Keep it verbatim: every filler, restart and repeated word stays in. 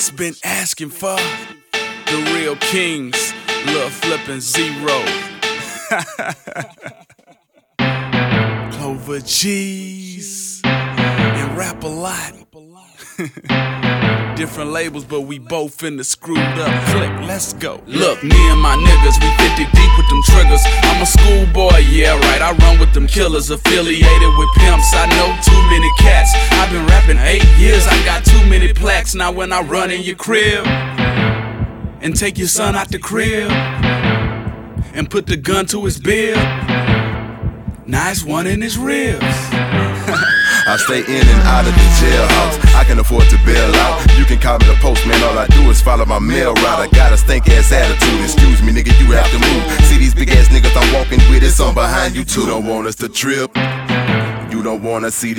streets been asking for the real kings, Lil Flippin' Zero. Clover G's and Rap a Lot. Different labels, but we both in the screwed up click. Let's go. Look, me and my niggas, we fifty deep with them triggers. I'm a schoolboy, yeah, right. I run with them killers, affiliated with pimps. I know too many cats. I've been rapping eight years. I got too many plaques. Now when I run in your crib and take your son out the crib and put the gun to his bib, nice one in his ribs. I stay in and out of the jailhouse. I can afford to bail out. You can call me the postman. All I do is follow my mail route. I got a stink ass attitude. Excuse me, nigga, you have to move. See these big ass niggas I'm walking with, it's on behind you too. You don't want us to trip. You don't wanna see